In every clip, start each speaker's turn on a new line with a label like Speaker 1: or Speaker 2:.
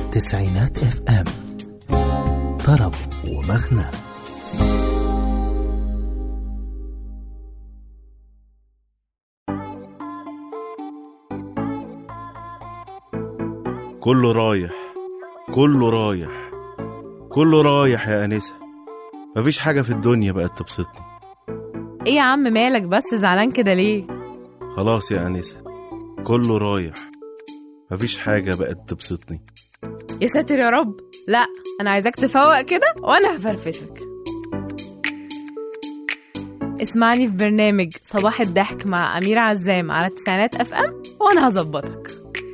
Speaker 1: تسعينات اف ام، طرب ومغنى.
Speaker 2: كله رايح كله رايح كله رايح يا أنسة، مفيش حاجة في الدنيا بقت تبسطني.
Speaker 3: ايه يا عم مالك بس زعلان كده ليه؟
Speaker 2: خلاص يا أنسة، كله رايح، مفيش حاجة بقت تبسطني.
Speaker 3: يا ساتر يا رب. لا انا عايزاك تفوق كده وانا هفرفشك. اسمعني في برنامج صباح الضحك مع أميرة عزام على تسعينات اف ام وانا هظبطك.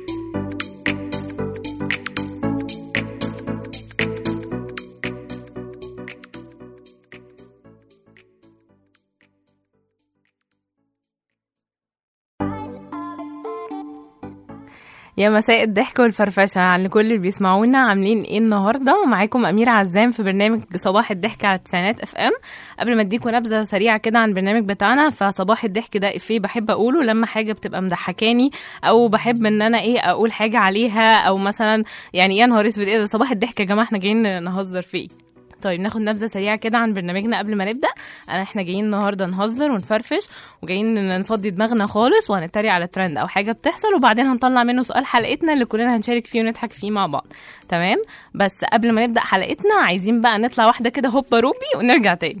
Speaker 3: يا مساء الضحك والفرفشة على كل اللي بيسمعونا، عاملين ايه النهاردة؟ معاكم أميرة عزام في برنامج صباح الضحك على تسعينات اف ام. قبل ما اديكم نبذة سريعة كده عن البرنامج بتاعنا، فصباح الضحك ده افيه بحب اقوله لما حاجة بتبقى مضحكاني او بحب ان انا اقول حاجة عليها، او مثلا يعني يا نهار اسود ايه ده صباح الضحك يا جماعة احنا جايين نهزر فيه. طيب ناخد نبذة سريعة كده عن برنامجنا قبل ما نبدأ. احنا جايين النهاردة نهزر ونفرفش، وجايين نفضي دماغنا خالص وهنتريق على ترند او حاجة بتحصل، وبعدين هنطلع منه سؤال حلقتنا اللي كلنا هنشارك فيه ونضحك فيه مع بعض. تمام؟ بس قبل ما نبدأ حلقتنا عايزين بقى نطلع واحدة كده هوبا روبي ونرجع تاني.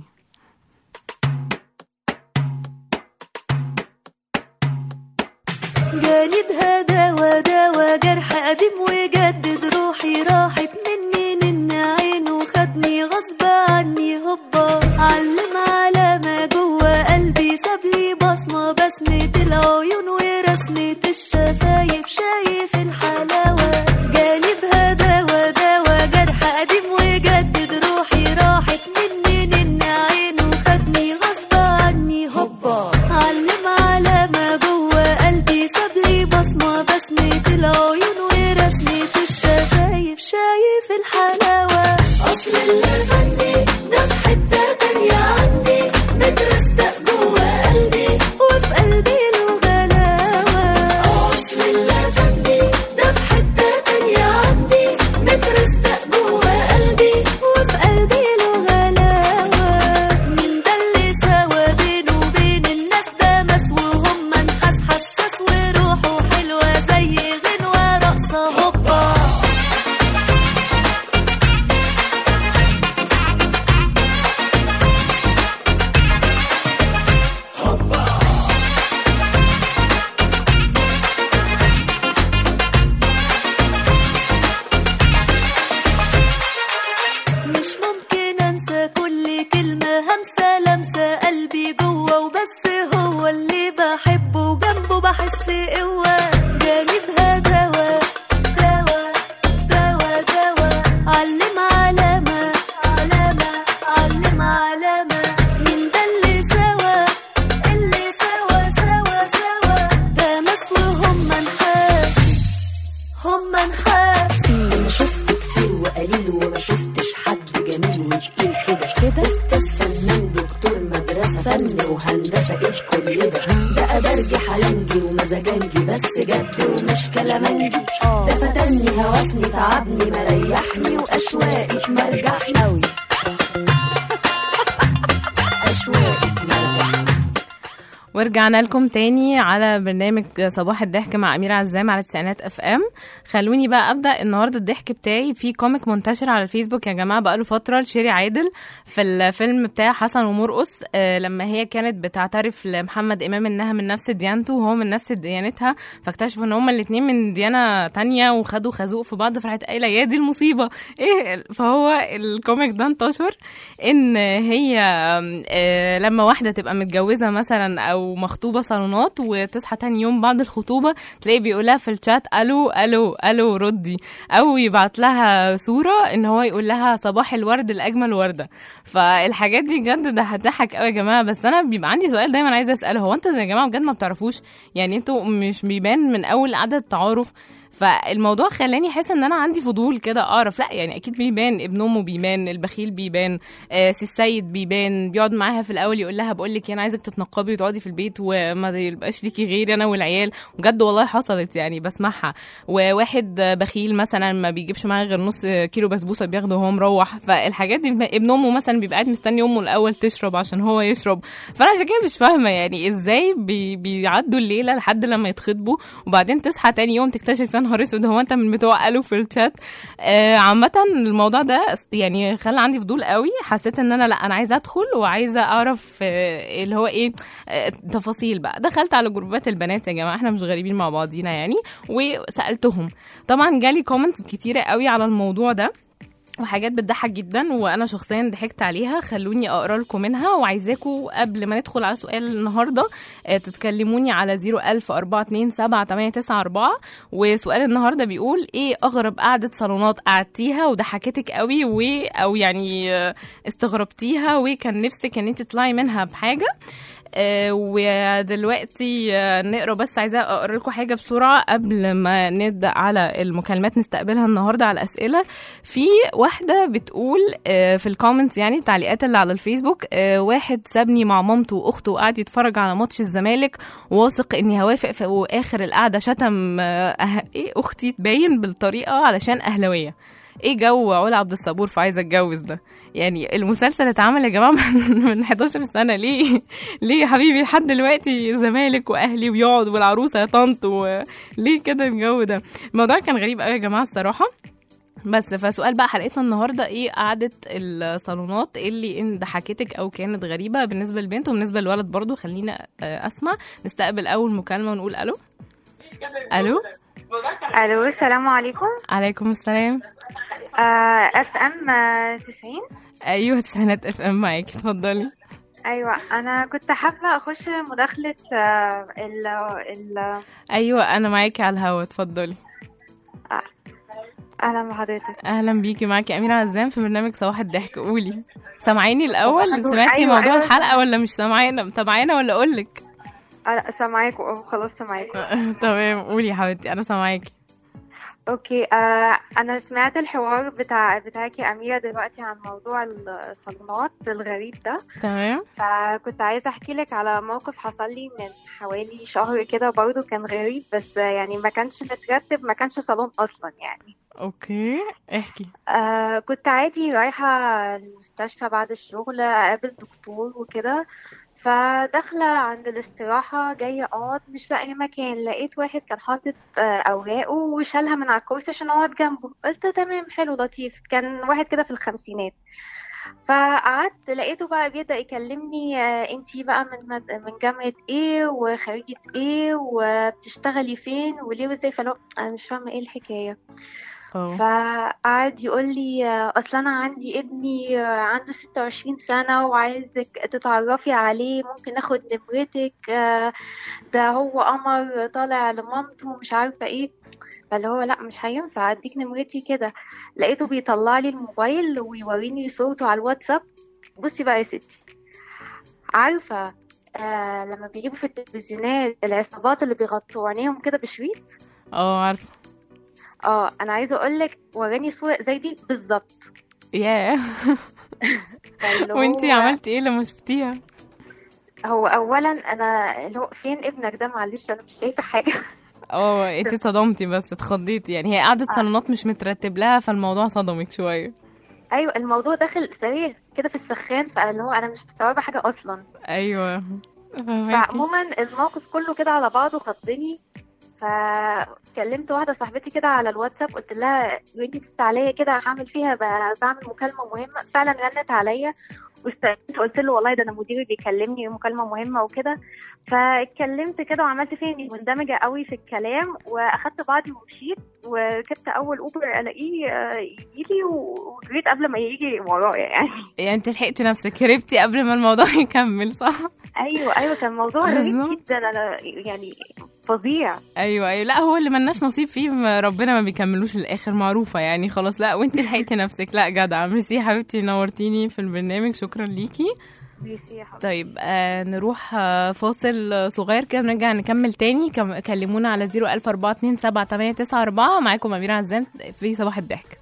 Speaker 4: جاني بهداوة داوى جرح قديم وجدد، روحي راحت مني نن عين وخدني غصب عني هوبا، علم على ما جوه قلبي سابلي بصمة، بسمة العيون ورسمة الشفايف، شايف الحلاوة. جاني بهداوة داوى جرح قديم وجدد، روحي راحت مني نن عين وخدني غصب عني هوبا، علم على ما جوه قلبي سابلي بصمة، بسمة العيون ورسمة الشفايف، شايف الحلاوة. أصل اللي غني ده في حتة تانية عندي، مترستق جوه قلبي وفي قلبي له غلاوة. أصل اللي غني ده في حتة تانية عندي، مترستق جوه قلبي وفي قلبي له غلاوة. مين ده اللي سوا بينه وبين الناس ده مس، وهم نحاس حساس وروحه حلوة زي غنوة رقصة هوبا. مش ممكن انسى كل كلمة همسة لمسة قلبي جوه، وبس هو اللي بحبه وجنبه بحس قوة. جانبها دوا دوا دوا دوا، علم علامة علامة علم علامة. مين ده اللي سوا سوا سوا، ده مس وهم نحاس هم نحاس.
Speaker 5: انا شفت كتير وقليل وما شفتش حد جميل وتقيل كده فنان دكتور مدرسة فن وهندسة ايه كل ده أدرجي حلنجي ومزاجنجي بس جد ومش كلامنجي، ده فتني هوسني تعبني مريحني وأشواقك مرجحني أوي أشواقك مرجحني.
Speaker 3: ورجعنا لكم تاني على برنامج صباح الضحك مع أميرة عزام على تسعينات اف ام. خلوني بقى أبدأ النهاردة الضحك بتاعي في كوميك منتشر على الفيسبوك يا جماعة بقاله فترة لشيري عادل في الفيلم بتاع حسن ومرقص، لما هي كانت بتعترف لمحمد إمام إنها من نفس ديانته وهو من نفس ديانتها، فاكتشفوا إن هما الاتنين من ديانة تانية وخدوا خازوق في بعض، فراحت قايلة يا دي المصيبة ايه. فهو الكوميك ده انتشر إن هي لما واحدة تبقى متجوزة مثلا أو مخطوبة صالونات وتصحى تاني يوم بعد الخطوبة تلاقي بيقولها في الشات ألو ألو ألو ردي، أو يبعت لها صورة إن هو يقول لها صباح الورد الأجمل وردة. فالحاجات دي بجد ده هتضحك قوي يا جماعة. بس أنا بيبقى عندي سؤال دايما عايزة أسأله، هو أنتوا يا جماعة بجد ما بتعرفوش؟ يعني أنتوا مش بيبان من أول عدد تعارف فالموضوع خلاني احس ان انا عندي فضول كده اعرف. لا يعني اكيد بيبان، ابن امه بيبان، البخيل بيبان، سي السيد بيبان، بيقعد معاها في الاول يقول لها بقول لك انا عايزك تتنقبي وتقعدي في البيت وما يبقاش ليكي غيري انا والعيال. بجد والله حصلت يعني بسمعها. وواحد بخيل مثلا ما بيجيبش معاه غير نص كيلو بسبوسه بياخده وهو مروح. فالحاجات دي ابن امه مثلا بيبقى قاعد مستني امه الاول تشرب عشان هو يشرب. فانا عشان كده مش فاهمه يعني ازاي بيعدوا الليله لحد لما يتخطبوا وبعدين تصحى تاني يوم تكتشف يا نهار اسود هو انت من بتوع قالوا في الشات. عامه الموضوع ده يعني خلى عندي فضول قوي. حسيت ان انا لا انا عايزه ادخل وعايزه اعرف اللي هو ايه تفاصيل بقى. دخلت على جروبات البنات يا جماعه، احنا مش غريبين مع بعضينا يعني، وسالتهم. طبعا جالي كومنتس كتيره قوي على الموضوع ده وحاجات بتضحك جدا وانا شخصيا ضحكت عليها. خلوني اقرا لكم منها، وعايزاكم قبل ما ندخل على سؤال النهارده تتكلموني على 010427894. وسؤال النهارده بيقول ايه اغرب قعده صالونات قعدتيها وضحكتك قوي او يعني استغربتيها وكان نفسك ان انت تطلعي منها بحاجه. ودلوقتي نقرا، بس عايزه اقرا لكم حاجه بسرعه قبل ما نبدا على المكالمات نستقبلها النهارده على الاسئله. في واحده بتقول في الكومنتس يعني التعليقات اللي على الفيسبوك، واحد سابني مع مامته واخته وقعد يتفرج على ماتش الزمالك واثق اني هوافق، في واخر القعده شتم ايه اختي تبين بالطريقه علشان اهلاويه. ايه جو علا عبد الصبور فعايزه اتجوز ده؟ يعني المسلسل اتعمل يا جماعه من 11 سنه، ليه يا حبيبي لحد دلوقتي زمالك واهلي ويقعد والعروسه يا طنط، وليه كده الجو ده؟ الموضوع كان غريب قوي يا جماعه الصراحه. بس فسؤال بقى حلقتنا النهارده ايه قعده الصالونات اللي ضحكتك او كانت غريبه بالنسبه للبنت وبالنسبه للولد برضو. خلينا اسمع نستقبل اول مكالمه ونقول الو. الو
Speaker 6: السلام عليكم.
Speaker 3: عليكم السلام.
Speaker 6: اف ام 90.
Speaker 3: ايوه تسعينات اف ام معاكي، اتفضلي.
Speaker 6: ايوه انا كنت حابه اخش مداخله
Speaker 3: ايوه انا معاكي على الهوا، اتفضلي.
Speaker 6: اهلا بحضرتك.
Speaker 3: اهلا بيكي، معاكي اميره عزام في برنامج صباح الضحك. قولي سامعيني الاول؟ سمعتي
Speaker 6: أيوة
Speaker 3: موضوع
Speaker 6: أيوة.
Speaker 3: الحلقه ولا مش متابعانا ولا اقولك؟
Speaker 6: لا سامعاكوا خلاص سامعاكوا.
Speaker 3: تمام قولي يا حبيبتي انا سامعاكي.
Speaker 6: اوكي. انا سمعت الحوار بتاعك يا اميره دلوقتي عن موضوع الصالونات الغريب ده.
Speaker 3: تمام.
Speaker 6: فكنت عايزه احكي لك على موقف حصل لي من حوالي شهر كده، برضو كان غريب بس يعني ما كانش مترتب، ما كانش صالون اصلا يعني.
Speaker 3: اوكي احكي.
Speaker 6: كنت عادي رايحه المستشفى بعد الشغل اقابل دكتور وكده، فداخلة عند الاستراحة جاية اقعد مش لاقي مكان، لقيت واحد كان حاطط اوراقه وشالها من على الكرسي عشان اقعد جنبه. قلت تمام حلو لطيف، كان واحد كده في الخمسينات. فقعدت لقيته بقى بيبدأ يكلمني انتي بقى من جامعة ايه وخريجة ايه وبتشتغلي فين وليه وازاي. فلو انا مش فاهمة ايه الحكاية. فقعد يقول لي اصلا انا عندي ابني عنده 26 سنة وعايزك تتعرفي عليه، ممكن اخد نمرتك، ده هو قمر طالع لمامته ومش عارفة ايه. فاللي هو لا مش هينفع اديك نمرتي كده. لقيته بيطلع لي الموبايل ويوريني صورته على الواتساب. بصي بقى يا ستي، عارفة لما بيجيبوا في التلفزيونات العصابات اللي بيغطوا عينيهم كده بشريط؟
Speaker 3: عارفه.
Speaker 6: انا عايزه اقول لك وراني صوره زي دي بالظبط.
Speaker 3: ياه. وانتي عملتي ايه لما شفتيها؟
Speaker 6: هو اولا انا اللي هو فين ابنك ده؟ معلش انا مش شايفه حاجه.
Speaker 3: انتي صدمتي بس اتخضيتي يعني، هي قعدة صالونات مش مترتب لها فالموضوع صدمك شويه.
Speaker 6: ايوه الموضوع داخل سريع كده في السخان، فاللي هو انا مش مستوعبه حاجه اصلا.
Speaker 3: ايوه
Speaker 6: فعموما الموقف كله كده على بعضه خضني. فكلمت واحده صاحبتي كده على الواتساب، قلت لها وانتي بتست عليا كده هعمل فيها بعمل مكالمه مهمه. فعلا رنت عليا واستنيت، قلت له والله ده انا مديري بيكلمني مكالمه مهمه وكده. فاتكلمت كده وعملت فيها اني مندمجه قوي في الكلام، واخدت بعضي ومشيت وركبت اول اوبر الاقيه يجي، وجريت قبل ما يجي ورايا يعني
Speaker 3: انت لحقتي نفسك، هربتي قبل ما الموضوع يكمل صح؟
Speaker 6: ايوه كان موضوع غريب جدا، انا يعني فظيع.
Speaker 3: ايوه لا هو اللي ملناش نصيب فيه ربنا ما بيكملوش للاخر، معروفه يعني خلاص. لا وانت لحقتي نفسك، لا جدعه. ميرسي حبيبتي، نورتيني في البرنامج، شكرا ليكي.
Speaker 6: ماشي يا حبيبي.
Speaker 3: طيب نروح فاصل صغير كده ونرجع نكمل تاني. كلمونا على 014278994. معاكم أميرة عزام في صباح الضحك.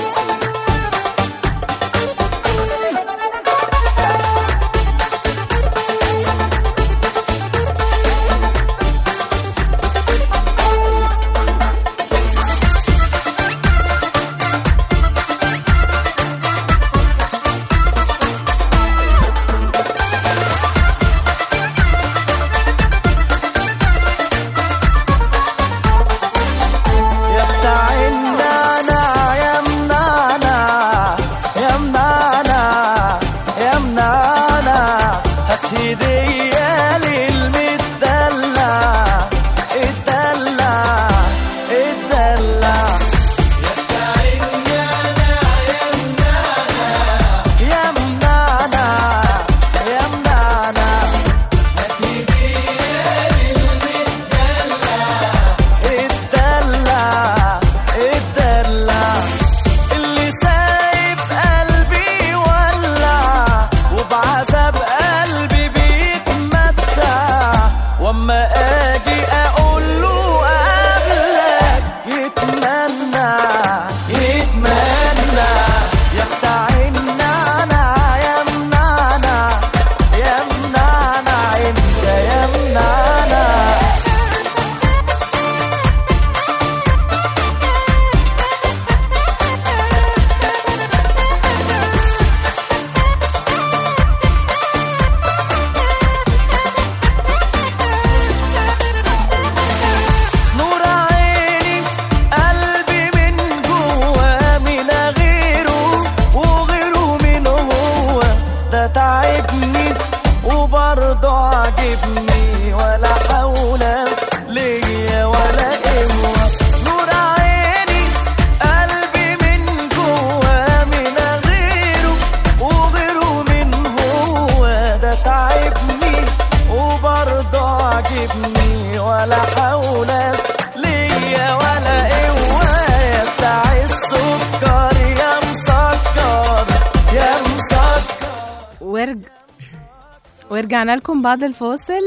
Speaker 3: ورجعنا لكم بعد الفاصل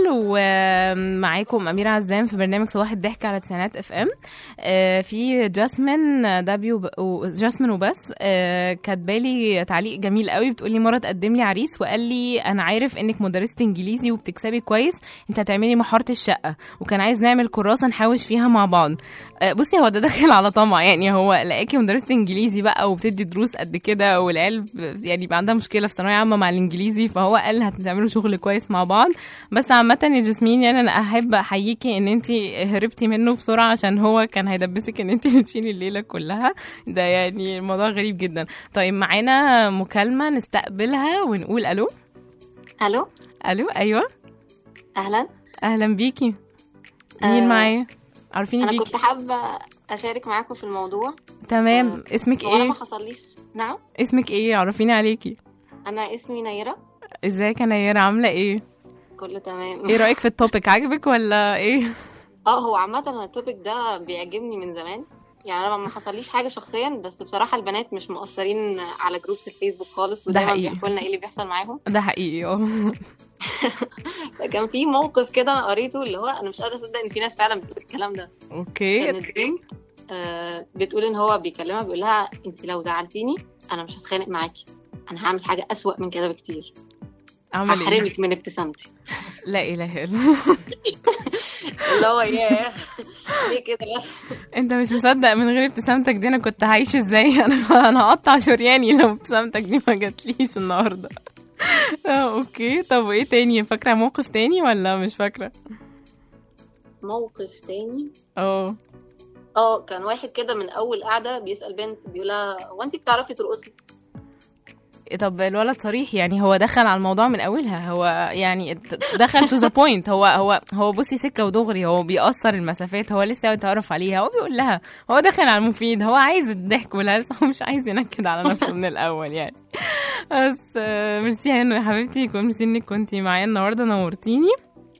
Speaker 3: ومعاكم أميرة عزام في برنامج صباح الضحك على تسعينات اف ام. في جاسمين وبس كاتبالي تعليق جميل قوي. بتقولي مرة تقدم لي عريس وقال لي انا عارف انك مدرسة انجليزي وبتكسبي كويس، انت هتعملي محارة الشقة، وكان عايز نعمل كراسة نحوش فيها مع بعض. بصي هو ده داخل على طمع، يعني هو لقاكي مدرسة انجليزي بقى وبتدي دروس قد كده، والعيال يعني بقى عندها مشكلة في ثانوية عامة مع الانجليزي، فهو قال هتعملوا شغل كويس مع بعض. بس عامة يا جاسمين يعني انا احب احييكي ان انت هربتي منه بسرعة، عشان هو كان هيدبسك ان انت تشيلي الليلة كلها. ده يعني الموضوع غريب جدا. طيب معانا مكالمة نستقبلها ونقول الو.
Speaker 7: الو.
Speaker 3: الو ايوه اهلا بيكي. مين معايا؟ عارفيني بيكي.
Speaker 7: انا كنت حابة اشارك معاكم في الموضوع.
Speaker 3: تمام. اسمك ايه؟
Speaker 7: انا ما حصليش. نعم
Speaker 3: اسمك ايه؟ عرفيني عليكي.
Speaker 7: انا اسمي نيرة.
Speaker 3: ازيك يا نيرة، عاملة ايه؟
Speaker 7: كله تمام.
Speaker 3: ايه رأيك في التوبيك؟ عاجبك ولا ايه؟
Speaker 7: هو عامة التوبيك ده بيعجبني من زمان، يعني انا ما حصليش حاجة شخصيا، بس بصراحة البنات مش مؤثرين على جروبس الفيسبوك خالص، ودايما بيحكوا لنا ايه اللي بيحصل معاهم.
Speaker 3: ده حقيقي.
Speaker 7: كان في موقف كده انا قريته، اللي هو انا مش قادرة اصدق ان في ناس فعلا بتقول الكلام ده.
Speaker 3: اوكي.
Speaker 7: كانت بنت بتقول ان هو بيكلمها بيقول لها انت لو زعلتيني انا مش هتخانق معاكي، انا هعمل حاجة أسوأ من كده بكتير، هحرمك من ابتسامتي.
Speaker 3: لا اله الا الله.
Speaker 7: اللي هو ياه ليه كده بس؟
Speaker 3: انت مش مصدق من غير ابتسامتك دي انا كنت هعيش ازاي؟ انا هقطع شرياني لو ابتسامتك دي ما جاتليش النهارده. اوكي. طب ايه تاني؟ فاكره موقف تاني ولا مش فاكره؟
Speaker 7: موقف تاني كان واحد كده من اول قعده بيسأل بنت بيقولها هو انت بتعرفي ترقصي؟
Speaker 3: طب الولد صريح، يعني هو دخل على الموضوع من اولها، هو يعني دخل تو ذا بوينت. هو بصي سكه ودغري، هو بيقصر المسافات، هو لسه يتعرف عليها، هو بيقول لها، هو دخل على المفيد، هو عايز الضحك والهلس، هو مش عايز ينكد على نفسه من الاول يعني. بس ميرسي يا حبيبتي، ميرسي انك كنتي معايا النهارده، نورتيني.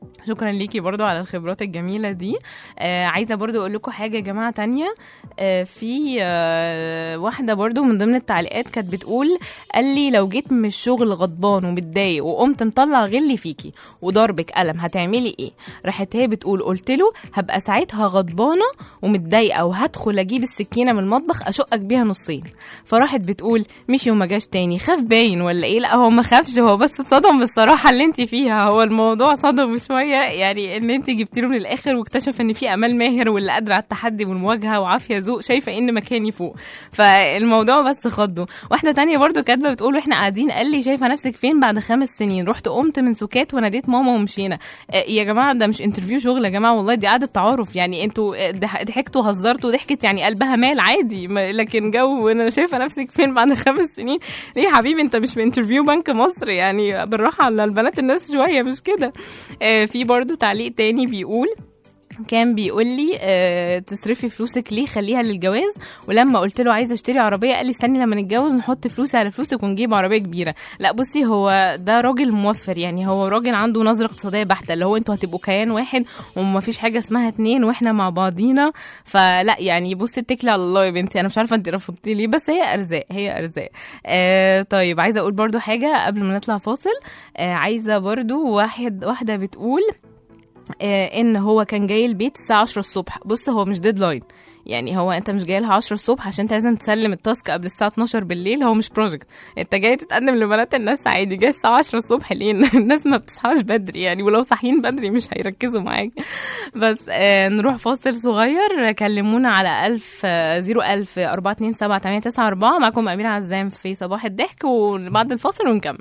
Speaker 3: شكرا ليكي برضو على الخبرات الجميلة دي. عايزة برضو اقول لكم حاجة يا جماعة تانية. في واحدة برضو من ضمن التعليقات كانت بتقول، قال لي لو جيت من الشغل غضبان ومتضايق وقمت مطلع غلي فيكي وضربك قلم هتعملي ايه؟ راحت هي بتقول قلت له هبقى ساعتها غضبانة ومتضايقة وهدخل اجيب السكينة من المطبخ اشقك بيها نصين. فراحت بتقول مشي وما جاش تاني، خاف باين ولا ايه؟ لا هو ما خافش، هو بس اتصدم بالصراحة اللي انت فيها. هو الموضوع صدم شوية يعني ان انت جبتي له من الاخر واكتشف ان في امال ماهر واللي قادره على التحدي والمواجهه وعافيه ذوق شايفه ان مكاني فوق، فالموضوع بس خضه. واحده تانية برضو كاتبه بتقول واحنا قاعدين قال لي شايفه نفسك فين بعد 5 سنين؟ رحت قمت من سكات وناديت ماما ومشينا. يا جماعه ده مش انترفيو شغل يا جماعه، والله دي قعده تعارف. يعني انتوا ضحكتوا وهزرتوا ضحكت يعني قلبها مال عادي، لكن جو انا شايفه نفسك فين بعد 5 سنين ليه يا حبيبي؟ انت مش في انترفيو بنك مصر يعني، بالراحه على البنات الناس شويه مش كده. في برضو تعليق تاني بيقول، كان بيقول لي تصرفي فلوسك ليه؟ خليها للجواز. ولما قلت له عايزه اشتري عربيه قال لي استني لما نتجوز نحط فلوسي على فلوسك ونجيب عربيه كبيره. لا بصي، هو ده راجل موفر، يعني هو راجل عنده نظره اقتصاديه بحته، اللي هو انتوا هتبقوا كيان واحد وما فيش حاجه اسمها 2 واحنا مع بعضينا. فلا يعني بصي اتكلي على الله يا بنتي، انا مش عارفه انت رفضتي ليه، بس هي ارزاق، هي ارزاق. طيب عايزه اقول برضو حاجه قبل ما نطلع فاصل. عايزه برضو واحده بتقول ان هو كان جاي البيت الساعه 10 الصبح. بص هو مش ديدلاين، يعني هو انت مش جاي لها 10 الصبح عشان انت لازم تسلم التاسك قبل الساعه 12 بالليل. هو مش بروجكت، انت جاي تتقدم لبنات الناس عادي، جاي الساعه 10 الصبح ليه؟ الناس ما بتصحاش بدري يعني، ولو صاحيين بدري مش هيركزوا معاك. بس نروح فاصل صغير. كلمونا على 01000 427 معكم أميرة عزام في صباح الضحك، وبعد الفاصل ونكمل.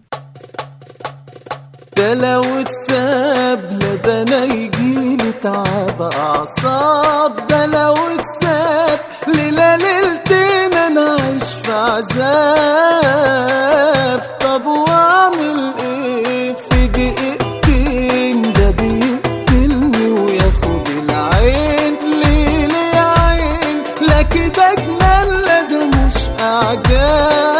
Speaker 8: ده لو اتساب لبنا يجيلي تعب أعصاب، ده لو اتساب ليلة ليلتين أنا عايش في عذاب. طب وأعمل إيه في دقيقتين؟ ده بيقتلني وياخد العين. ليه ليه يا عين؟ لا كده جنان لا ده مش أعجاب.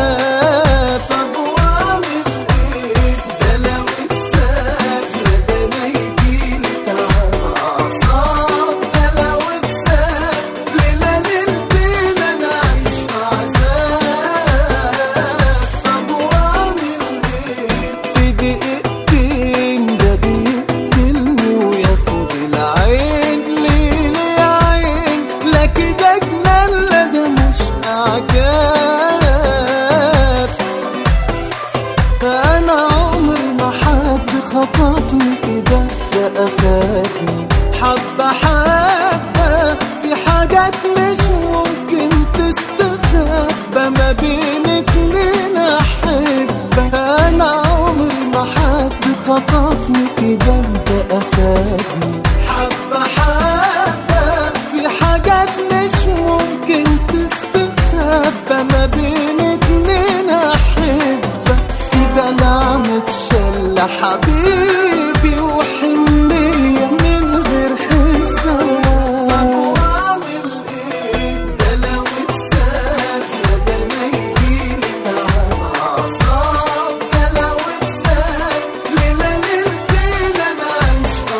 Speaker 8: خطفني كده ده أخدني حبة حبة في حاجات مش ممكن تستخبى ما بين اتنين أحبة. أنا عمري ما حد خطفني كده ده أخدني حبة حبة في حاجات مش ممكن تستخبى ما بين اتنين أحبة. كده نعمة شلة حبيبي وحنية من غير حساب. طب وأعمل إيه؟ ده لو اتساب ده ما يجيلي تعب أعصاب. ده لو اتساب ليلة ليلتين أنا عايش في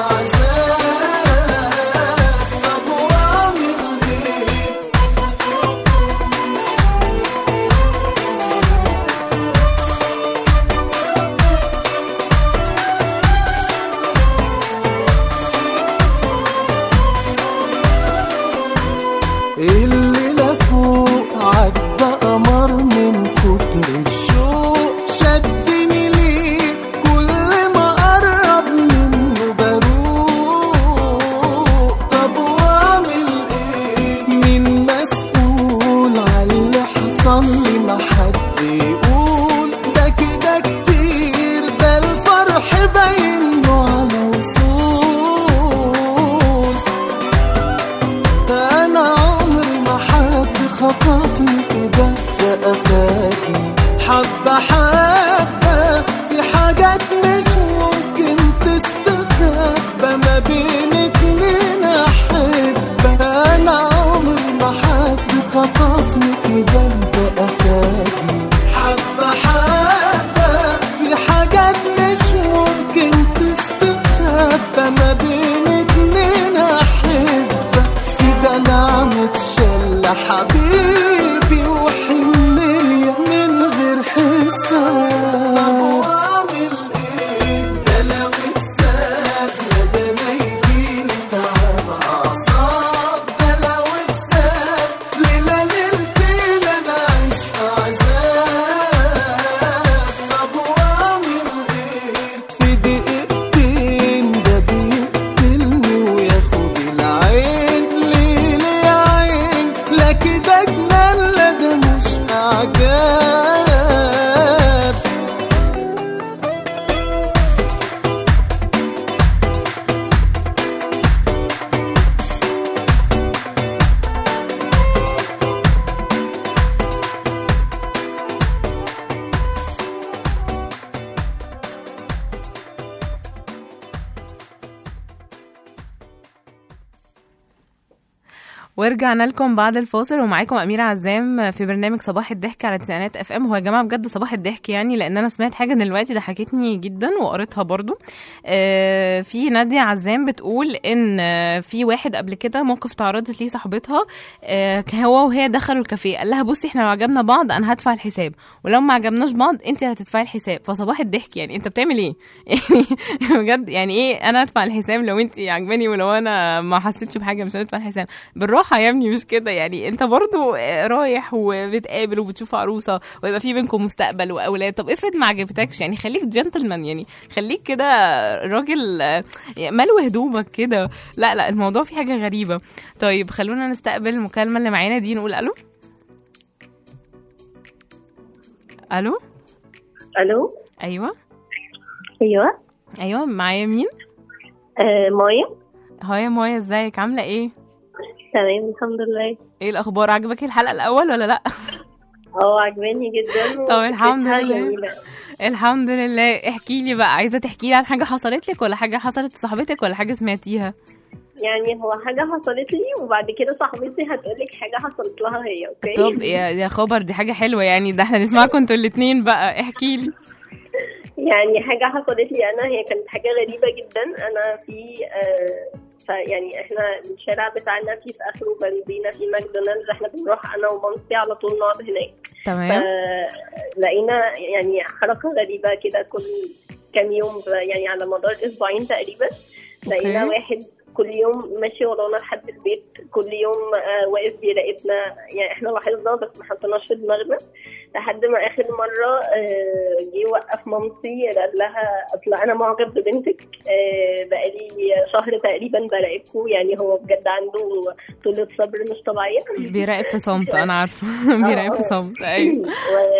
Speaker 8: عذاب. طب وأعمل إيه؟ الليلة فوق عدى قمر من كتر الشوق شدني ليه كل ما قرب منه بروق. طب واعمل ايه؟ مين مسؤول على اللي حصل لي؟ ما حد يقول ده كده كتير، ده الفرح باينه على وصول. انا خطفني كده ده أخدني حبة حبة في حاجات مش ممكن تستخبى ما بين اتنين أحبة. أنا عمري ما حد خطفني كده ده أخدني حبة حبة في حاجات مش ممكن تستخبى عفيفي وحنية من غير حساب. طب واعمل ايه ده لو اتساب يا ده ما يجيلي تعب اعصاب. ده لو اتساب ليلة ليلتين انا عايش في عذاب. طب واعمل ايه في دقيقتين ده بيقتلني وياخد العين. ليه يا عين لا كده جنان لا ده مش اعجاب.
Speaker 3: ورجعنا لكم بعد الفاصل ومعاكم أميرة عزام في برنامج صباح الضحك على تسعينات اف ام. هو يا جماعة بجد صباح الضحك يعني، لأن أنا سمعت حاجة دلوقتي ضحكتني جدا وقريتها برضو. في نادية عزام بتقول إن في واحد قبل كده موقف تعرضت ليه صاحبتها، هو وهي دخلوا الكافيه قال لها بصي احنا لو عجبنا بعض أنا هدفع الحساب، ولو ما عجبناش بعض انت هتدفعي الحساب. فصباح الضحك يعني انت بتعمل ايه؟ يعني بجد يعني ايه انا ادفع الحساب لو انت عجباني ولو انا ما حسيتش بحاجة مش هندفع الحساب؟ بالراحة يا ابني مش كده يعني. انت برضو رايح وبتقابل وبتشوف عروسه ويبقى في بينكم مستقبل واولاد. طب افرض ما عجبتكش يعني خليك جنتلمان يعني، خليك كده راجل ملو هدومك كده. لا الموضوع فيه حاجه غريبه. طيب خلونا نستقبل المكالمه اللي معانا دي. نقول الو. الو.
Speaker 9: الو.
Speaker 3: ايوه
Speaker 9: ايوه
Speaker 3: معايا مين؟
Speaker 9: مايا.
Speaker 3: هاي مايا ازيك عامله ايه؟
Speaker 9: تمام الحمد لله.
Speaker 3: ايه الاخبار؟ عجبك الحلقه الاول ولا لا؟
Speaker 9: عجباني جدا.
Speaker 3: طب الحمد لله. الحمد لله. احكي لي بقى، عايزه تحكي لي عن حاجه حصلت لك ولا حاجه حصلت لصاحبتك ولا حاجه سمعتيها؟
Speaker 9: يعني هو حاجه حصلت لي وبعد كده صاحبتي هتقولك حاجه حصلت لها هي. اوكي
Speaker 3: طب يا خبر دي حاجه حلوه يعني، ده احنا نسمعكم انتوا الاثنين بقى. احكي لي.
Speaker 9: يعني حاجه حصلت لي انا، هي كانت حاجه غريبه جدا. انا في يعني احنا الشارع بتاعنا في اخره بنزينه في ماكدونالدز، احنا بنروح انا ومامتي على طول نقعد هناك.
Speaker 3: تمام.
Speaker 9: لقينا يعني حركه غريبه كده كل كام يوم، يعني على مدار اسبوعين تقريبا. لقينا واحد كل يوم ماشي ورانا لحد البيت، كل يوم واقف بيراقبنا. يعني احنا لاحظنا بس ما حطيناش في دماغنا لحد ما اخر مره جه وقف مامتي قال لها اصل انا معجب ببنتك، بقالي شهر تقريبا براقبكم. يعني هو بجد عنده طولة صبر مش طبيعيه.
Speaker 3: بيراقب في صمت انا عارفه. بيراقب في صمت. ايوه.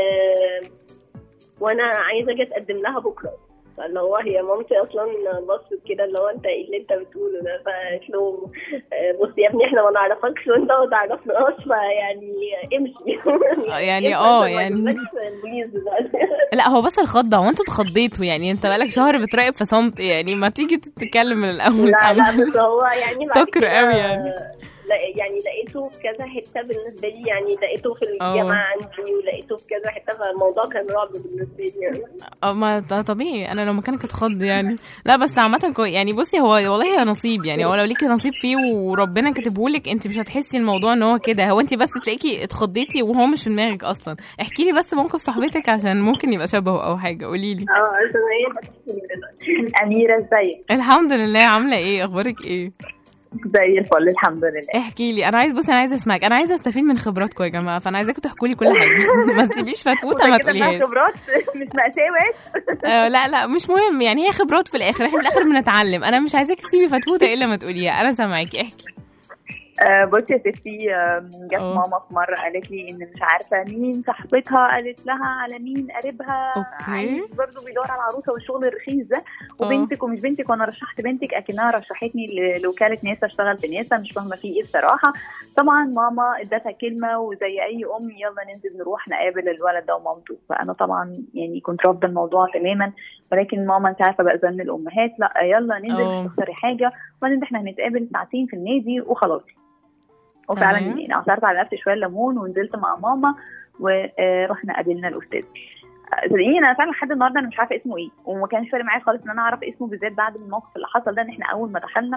Speaker 9: وانا عايزه اجي اتقدم لها بكره. فاللي هو هي مامتي اصلا بصت كده اللي هو انت ايه اللي انت بتقوله ده؟ فقالت له بص يا ابني احنا ما نعرفكش وانت ما تعرفناش، فيعني امشي.
Speaker 3: يعني يعني لا هو بس الخضه، هو انتوا اتخضيتوا يعني؟ انت بقالك شهر بتراقب في صمت يعني، ما تيجي تتكلم من الاول.
Speaker 9: لا بس هو يعني
Speaker 3: ستوكر قوي يعني.
Speaker 9: يعني لقيته في كذا حته بالنسبه لي، يعني لقيته في الجامعه عندي ولقيته في كذا حته، فالموضوع كان رعب بالنسبه لي يعني.
Speaker 3: ما طبيعي انا لو مكانك اتخض يعني. لا بس عامه يعني بصي هو والله نصيب يعني، هو لو ليكي نصيب فيه وربنا كاتبهولك انت مش هتحسي الموضوع ان هو كده، هو انت بس تلاقيكي اتخضيتي وهو مش في دماغك اصلا. احكي لي بس موقف صاحبتك عشان ممكن يبقى شبهه او حاجه. قولي لي.
Speaker 9: عشان هي
Speaker 10: اميره ازيك؟
Speaker 3: الحمد لله. عامله ايه؟ اخبارك ايه؟
Speaker 10: زي الفل الحمد لله.
Speaker 3: احكي لي. انا عايزه اسمعك، انا عايزه استفيد من خبراتكم يا جماعه، فانا عايزاكم تحكوا لي كل حاجه. ما تسيبيش فتفوته ما تقوليهاش.
Speaker 10: خبرات مش مأساة.
Speaker 3: لا مش مهم يعني، هي خبرات في الاخر، احنا في الاخر بنتعلم. انا مش عايزاكي تسيبي فتفوته الا ما تقوليها. انا سامعاكي. احكي.
Speaker 10: بصي يا ستي، جت ماما في مره قالت لي ان مش عارفه مين صاحبتها قالت لها على مين قريبها برضه بيدور على العروسه والشغل الرخيص ده، وبنتك ومش بنتك، وانا رشحت بنتك اكنها رشحتني لوكاله ناسا اشتغل في ناسا. مش فاهمه فيه ايه الصراحه. طبعا ماما ادتها كلمه وزي اي ام يلا ننزل نروح نقابل الولد ده ومامته. فانا طبعا يعني كنت رافضه الموضوع تماما، ولكن ماما انت عارفه بقى زن الامهات، لا يلا ننزل مش تخسري حاجه، وبعدين احنا هنتقابل ساعتين في النادي وخلاص. وفعلا يعني عصرت على نفسي شويه ليمون ونزلت مع ماما ورحنا قابلنا الاستاذ. صدقيني انا فعلا لحد النهارده انا مش عارفه اسمه ايه، وما كانش فارق معايا خالص ان انا اعرف اسمه بالذات بعد الموقف اللي حصل ده. ان احنا اول ما دخلنا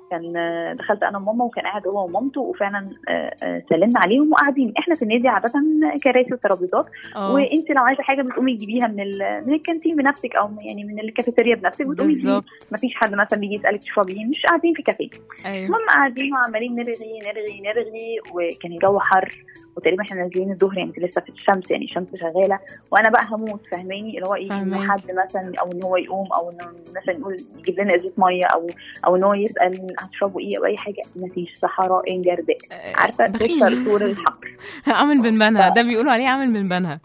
Speaker 10: كان دخلت انا وماما وكان قاعد هو ومامته وفعلا سلمنا عليهم وقاعدين. احنا في النادي عاده كراسي وترابيزات، وانت لو عايزه حاجه بتقومي تجيبيها من الكانتين بنفسك او يعني من الكافيتيريا بنفسك بتقومي تجيبي. مفيش حد مثلا بيجي يسالك تشربي، مش قاعدين في كافيه. المهم قاعدين وعمالين نرغي وكان الجو حر وتقريبا احنا نازلين الظهر يعني لسه في الشمس، يعني الشمس شغاله وانا بقى هموت فاهماني اللي هو ايه ان حد مثلا او ان هو يقوم او انه مثلا يقول يجيب لنا ازازه ميه او ان هو يسال هتشربوا ايه او اي حاجه. مفيش صحراء جرداء عارفه تكسر طول الحقر.
Speaker 3: عامل بالمنها ده بيقولوا عليه عامل بالمنها.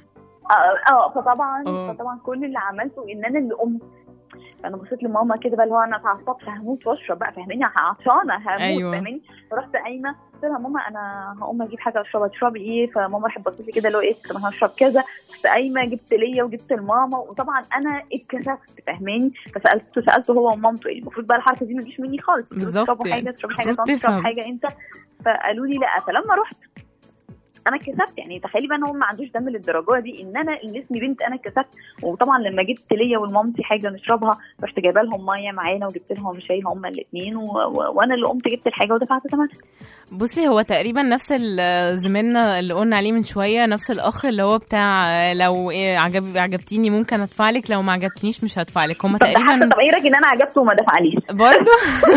Speaker 10: فطبعا كل اللي عملته ان انا اللي قمت. فانا بصيت لماما كده بقى اللي هو انا اتعصبت هموت واشرب بقى فاهماني عطشانه هموت فاهماني. فرحت قايمه قلت لها ماما انا هقوم اجيب حاجه اشربها تشربي ايه؟ فماما راحت بصت لي كده اللي هو ايه طب انا هشرب كذا. رحت قايمه جبت ليا وجبت لماما وطبعا انا اتكسفت فاهماني. فسالته هو ومامته يعني المفروض بقى الحركه دي ما تجيش مني خالص.
Speaker 3: بالظبط
Speaker 10: حاجه تشربي حاجه تشرب حاجه انت. فقالوا لي لا. فلما رحت انا اتكسفت يعني تخيلي بقى ان هو ما عندوش دم للدرجه دي ان انا اللي اسمي بنت انا اتكسفت. وطبعا لما جبت ليا والمامتي حاجه نشربها رحت جايبه لهم ميه معانا وجبت لهم شاي هما الاثنين وانا اللي قمت جبت الحاجه ودفعت ثمنها.
Speaker 3: بصي هو تقريبا نفس زميلنا اللي قلنا عليه من شويه، نفس الاخ اللي هو بتاع لو عجبتيني ممكن ادفع لك، لو ما عجبتنيش مش هدفع لك. هم تقريبا
Speaker 10: طب ايه رايك ان انا عجبته وما دفعليش
Speaker 3: برضه؟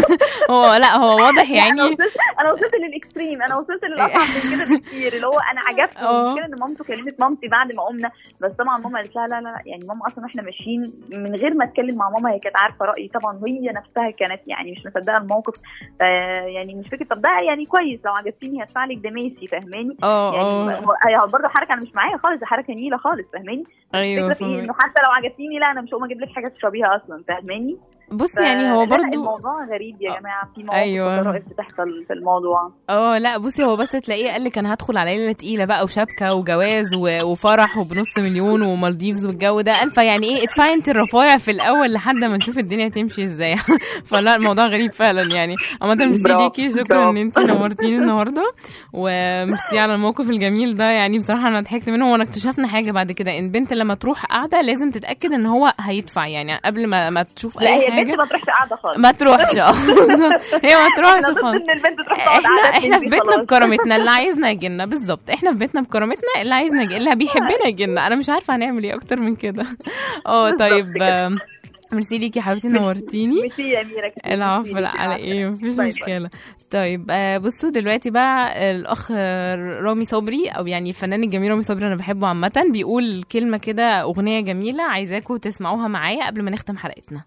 Speaker 3: هو واضح يعني
Speaker 10: انا وصلت للاكستريم، انا وصلت للاصعب من كده بكتير اللي هو انا عجبته. المشكله ان مامته كلمت مامتي بعد ما قمنا بس طبعا ماما قالت لا يعني ماما اصلا احنا ماشيين من غير ما اتكلم مع ماما هي كانت عارفه رايي طبعا وهي نفسها كانت يعني مش مصدقه الموقف. يعني مش فكره طب ده يعني كويس لو عجبتيني هدفع لك ده ماشي فاهماني. يعني برضه حركه انا مش معايا خالص، حركه نيله خالص فاهماني.
Speaker 3: ايوه
Speaker 10: الفكره في انه حتى لو عجبتيني لا انا مش هقوم اجيب لك حاجه تشربيها اصلا فاهماني.
Speaker 3: بص يعني هو برضو
Speaker 10: الموضوع غريب يا جماعه، في مواقف طرائف بتحصل في الموضوع.
Speaker 3: لا بصي هو بس تلاقيه قال لك انا هدخل على ليله تقيله بقى وشبكه وجواز وفرح وبنص مليون ومالديفز والجو ده. قال فيعني ايه ادفعي انت الرفايع في الاول لحد ما نشوف الدنيا تمشي ازاي. فلا الموضوع غريب فعلا يعني. عامه ميرسي ليكي، شكرا ان انت نورتيني النهارده وميرسي على الموقف الجميل ده. يعني بصراحه انا ضحكت منه وانا اكتشفنا حاجه بعد كده ان البنت لما تروح قاعده لازم تتاكد ان هو هيدفع يعني قبل ما تشوف اي حاجه.
Speaker 10: البنت ما تروحش قاعده خالص،
Speaker 3: ما تروحش. هي ما تروحش خالص. احنا في بيتنا بكرامتنا، اللي عايزنا يجينا. بالظبط احنا في بيتنا بكرامتنا، اللي عايزنا اللي بيحبنا يجينا. انا مش عارفه هنعمل ايه اكتر من كده. طيب ميرسي ليكي يا حبيبتي نورتيني.
Speaker 10: ميرسي يا اميره.
Speaker 3: العفو على ايه مفيش مشكله. طيب بصوا دلوقتي بقى الاخ رامي صبري او يعني الفنان الجميل رامي صبري انا بحبه عامه بيقول كلمه كده اغنيه جميله عايزاكم تسمعوها معايا قبل ما نختم حلقتنا.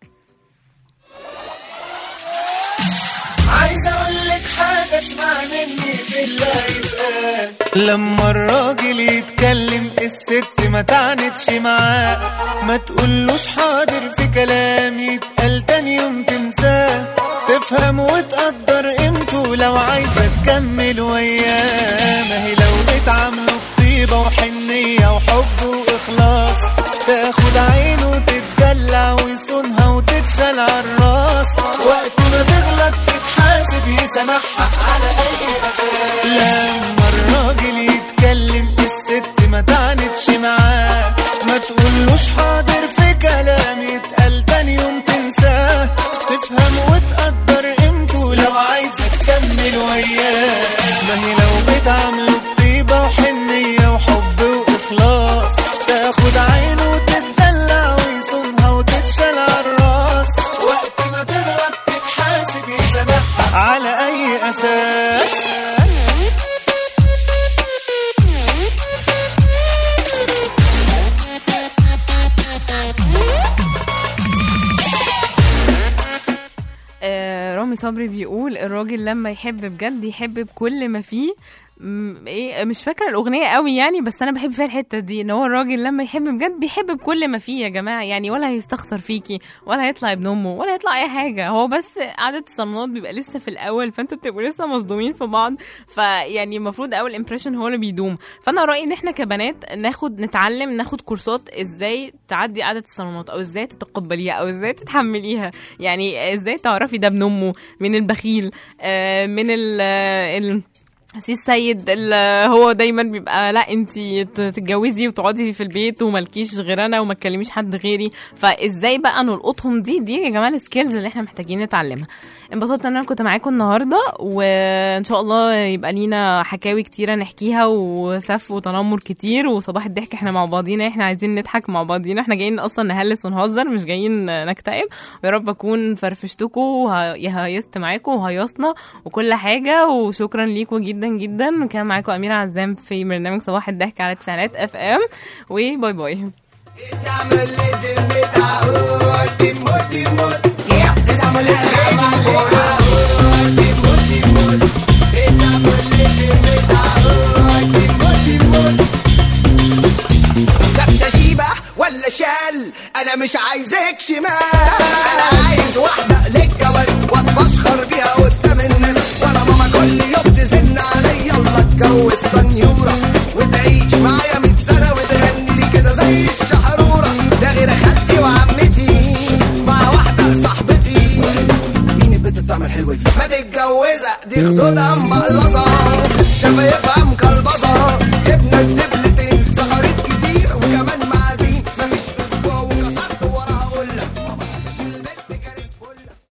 Speaker 8: عايز اقول لك حاجه اسمع مني في الله يتقال. لما الراجل يتكلم الست ما تعنتش معاه، ما تقولوش حاضر في كلام يتقال تاني يوم تنساه. تفهم وتقدر قيمته لو عايزه تكمل وياه. ما هي لو بتعامله بطيبه وحنيه وحب واخلاص تاخد عينه وتتدلع ويصونها وتتشال عالراس. وقت ما تغلط تتحاسب يسامحها على اي اساس. لما الراجل يتكلم الست ما تعنتش معاه، ما تقولوش حاضر في كلام يتقال تاني يوم تنساه. تفهم وتقدر قيمته لو عايزه تكمل وياه. ما هي لو بتعامله بطيبه وحنيه وحب واخلاص تاخد عينه وتتدلع ويصونها وتتشال عالراس. وقت ما تغلط تتحاسب يسامحها على اي اساس.
Speaker 3: رامي صبري بيقول الراجل لما يحب بجد يحب بكل ما فيه. ايه مش فاكره الاغنيه قوي يعني بس انا بحب فيها الحته دي ان هو الراجل لما يحب بجد بيحب بكل ما فيه يا جماعه. يعني ولا هيستخسر فيكي ولا هيطلع ابن امه ولا هيطلع اي حاجه. هو بس قعده الصالونات بيبقى لسه في الاول فانتوا بتبقوا لسه مصدومين في بعض. فيعني المفروض اول امبريشن هو اللي بيدوم. فانا رايي ان احنا كبنات نتعلم ناخد كورسات ازاي تعدي قعده الصالونات او ازاي تتقبليها او ازاي تتحمليها. يعني ازاي تعرفي ده ابن امه من البخيل من سي السيد اللي هو دايما بيبقى لا انتي تتجوزي وتقعدي في البيت وملكيش غير انا وما تكلميش حد غيري. فازاي بقى نلقطهم؟ دي يا جماعه السكيلز اللي احنا محتاجين نتعلمها. انبسطت ان انا كنت معاكم النهارده، وان شاء الله يبقى لينا حكاوي كتيره نحكيها وسف وتنمر كتير وصباح الضحك. احنا مع بعضينا، احنا عايزين نضحك مع بعضينا، احنا جايين اصلا نهلس ونهزر مش جايين نكتئب. ويا رب اكون فرفشتكم وهيست معاكم وهيصنا وكل حاجه. وشكرا ليكم جدا جدا. كان معاكم أميرة عزام في برنامج صباح الضحك على تسعينات FM، وباي باي.
Speaker 11: ولا شال انا مش عايزك شمال، انا عايز واحده للجواز واتفشخر بيها قدام الناس، وانا ماما كل يوم تزن عليا يلا اتجوز سنيوره وتعيش معايا 100 سنه وتغني لي كده زي الشحروره. ده غير خالتي وعمتي مع واحده صاحبتي. مين البنت بتعمل حلوه دي؟ ما تتجوزها دي خدودها مبلظه شفايفها